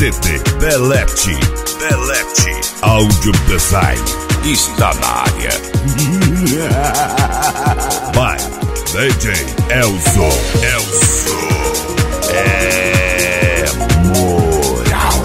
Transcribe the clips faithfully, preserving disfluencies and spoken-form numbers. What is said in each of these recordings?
C D Belete. Belete Audio Design está na área. By D J Elzo. Elzo é moral.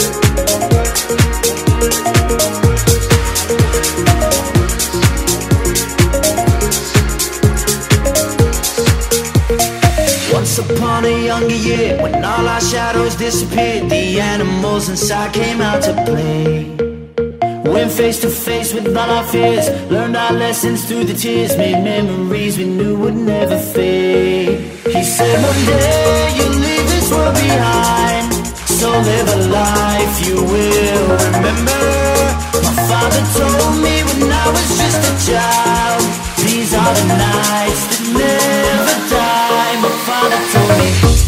Once upon a younger year, when all our shadows disappeared, the animals inside came out to play. Went face to face with all our fears, learned our lessons through the tears, made memories we knew would never fade. He said one day you'll leave this world behind, so live a life you will remember. My father told me when I was just a child, these are the nights that never die. My father told me.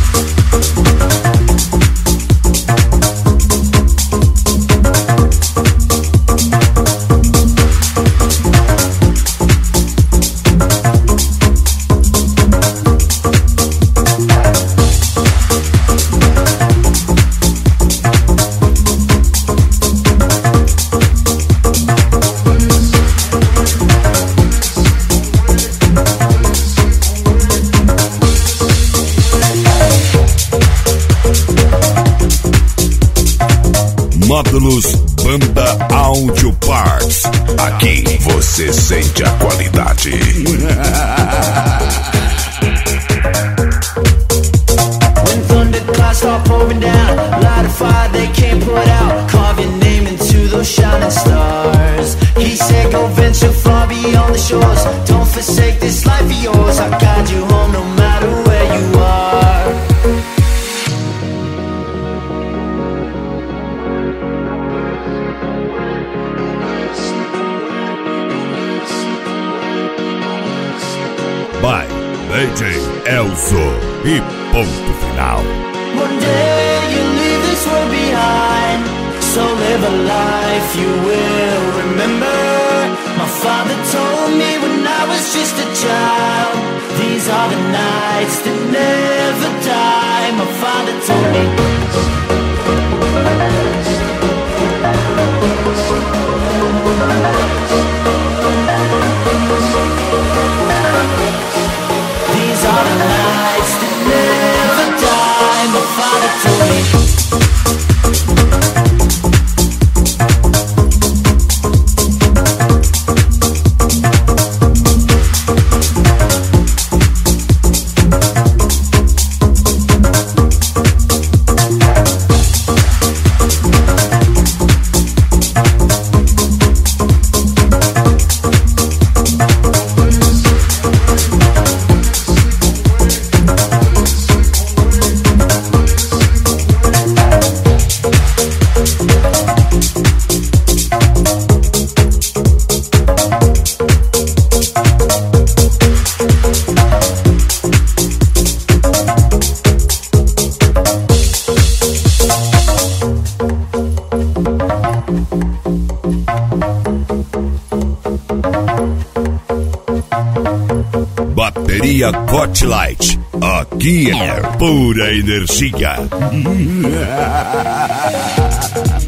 Módulos Banda Audio Parts. Aqui você sente a qualidade. When thunderclouds start pouring down, light a fire they can't put out, carve your name into those shining stars. He said go venture far beyond the shores, don't forsake this life of yours, I'll guide you home no matter where you are. By D J Elzo e ponto final. One day you leave this world behind, so live a life you will remember. My father told me when I was just a child, these are the nights that never die. My father told me. These are the nights that never die. My father told me. Bateria Cotlight. Aqui é pura energia.